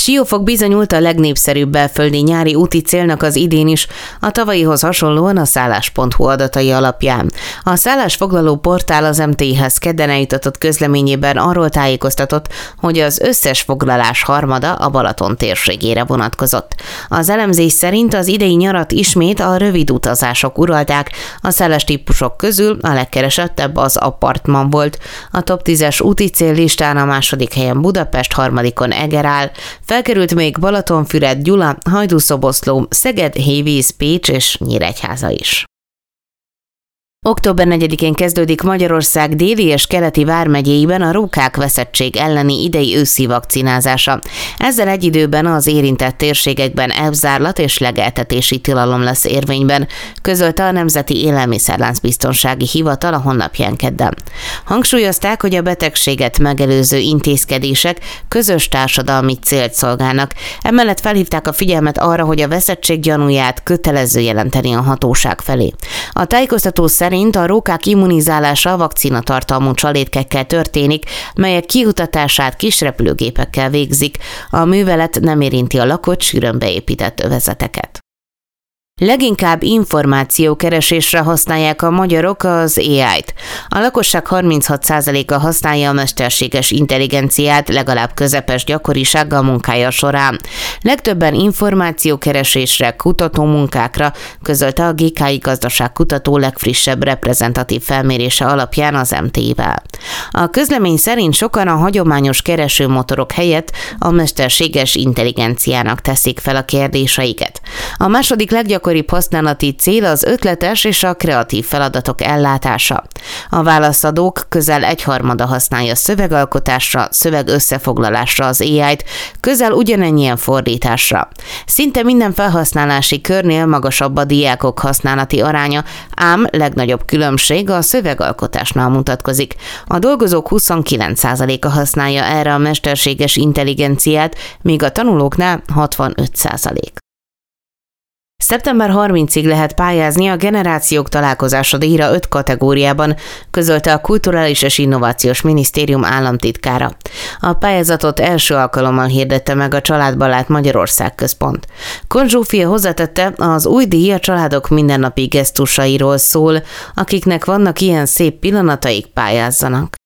Siófok bizonyult a legnépszerűbb belföldi nyári úti célnak az idén is, a tavalyihoz hasonlóan a szállás.hu adatai alapján. A szállásfoglaló portál az MTI-hez kedden eljutatott közleményében arról tájékoztatott, hogy az összes foglalás harmada a Balaton térségére vonatkozott. Az elemzés szerint az idei nyarat ismét a rövid utazások uralták, a szállástípusok közül a legkeresettebb az apartman volt. A top 10-es úti cél listán a második helyen Budapest, harmadikon Eger áll. Felkerült még Balatonfüred, Gyula, Hajdúszoboszló, Szeged, Hévíz, Pécs és Nyíregyháza is. Október 4-én kezdődik Magyarország déli és keleti vármegyéiben a rókák veszettség elleni idei őszi vakcinázása. Ezzel egy időben az érintett térségekben elzárlat és legeltetési tilalom lesz érvényben, közölte a Nemzeti Élelmiszerláncbiztonsági Hivatal a honlapján kedden. Hangsúlyozták, hogy a betegséget megelőző intézkedések közös társadalmi célt szolgálnak. Emellett felhívták a figyelmet arra, hogy a veszettség gyanúját kötelező jelenteni a hatóság felé. A tájékoztató szerint a rókák immunizálása vakcinatartalmú csalétkekkel történik, melyek kiutatását kisrepülőgépekkel végzik. A művelet nem érinti a lakott, sűrűn beépített övezeteket. Leginkább információkeresésre használják a magyarok az AI-t. A lakosság 36%-a használja a mesterséges intelligenciát legalább közepes gyakorisággal munkája során. Legtöbben információkeresésre, kutatómunkákra, közölte a GKI gazdaságkutató legfrissebb reprezentatív felmérése alapján az MT-vel. A közlemény szerint sokan a hagyományos keresőmotorok helyett a mesterséges intelligenciának teszik fel a kérdéseiket. A második leggyakoribb használati cél az ötletes és a kreatív feladatok ellátása. A válaszadók közel egyharmada használja szövegalkotásra, szövegösszefoglalásra az AI-t, közel ugyanennyien fordításra. Szinte minden felhasználási körnél magasabb a diákok használati aránya, ám legnagyobb különbség a szövegalkotásnál mutatkozik. A dolgozók 29%-a használja erre a mesterséges intelligenciát, míg a tanulóknál 65%. Szeptember 30-ig lehet pályázni a Generációk Találkozása díjra 5 kategóriában, közölte a Kulturális és Innovációs Minisztérium államtitkára. A pályázatot első alkalommal hirdette meg a Családbarát Magyarország Központ. Kohn Zsófia hozzátette, az új díj a családok mindennapi gesztusairól szól, akiknek vannak ilyen szép pillanataik, pályázzanak.